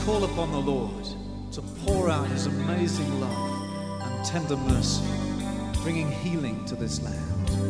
call upon the Lord to pour out his amazing love and tender mercy, bringing healing to this land.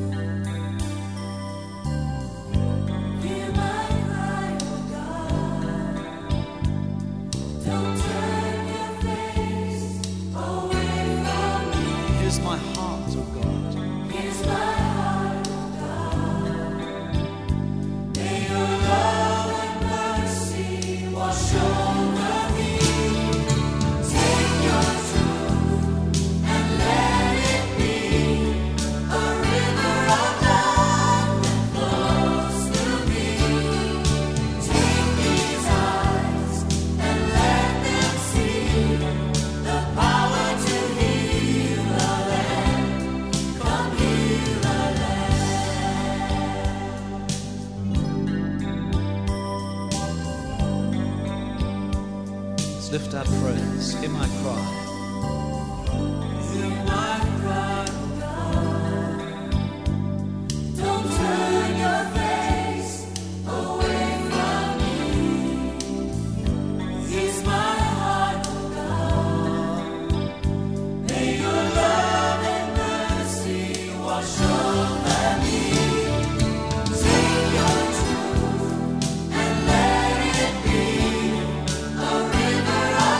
Lift our prayers, hear my cry. Hear my cry, oh God. Don't turn your face away from me. Here's my heart, oh God. May your love and mercy wash over me. Take your truth and let it be a river.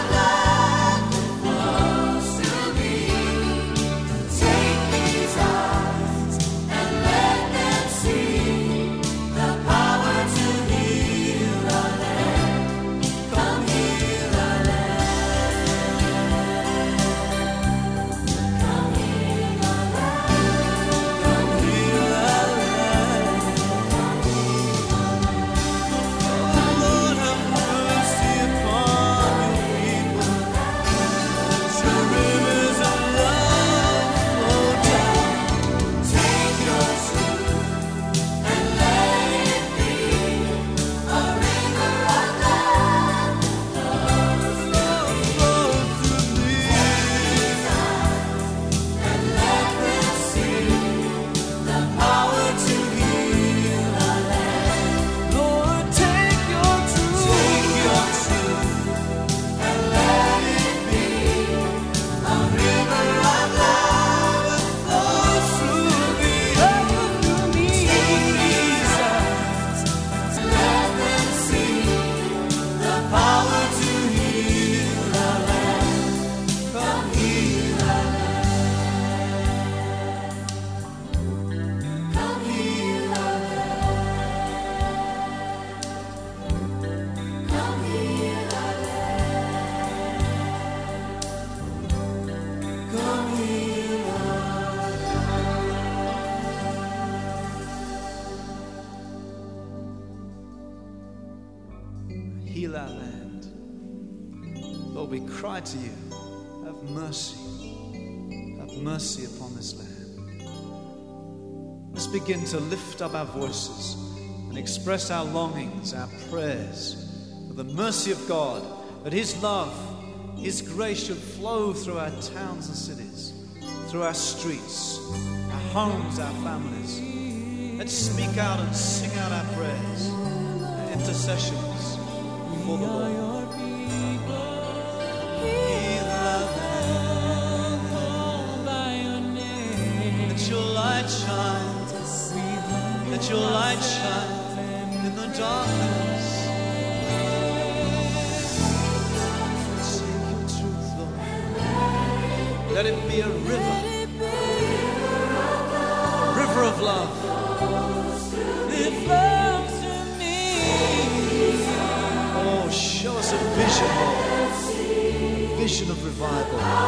Heal our land. Lord, we cry to you, have mercy. Have mercy upon this land. Let's begin to lift up our voices and express our longings, our prayers for the mercy of God, that his love, his grace should flow through our towns and cities, through our streets, our homes, our families. Let's speak out and sing out our prayers, our intercessions for the Lord. Let your light shine. Let your light shine in the darkness. Sing your truth, Lord. Let it be a river of love. It flows to me. Oh, show us a vision, Lord. A vision of revival.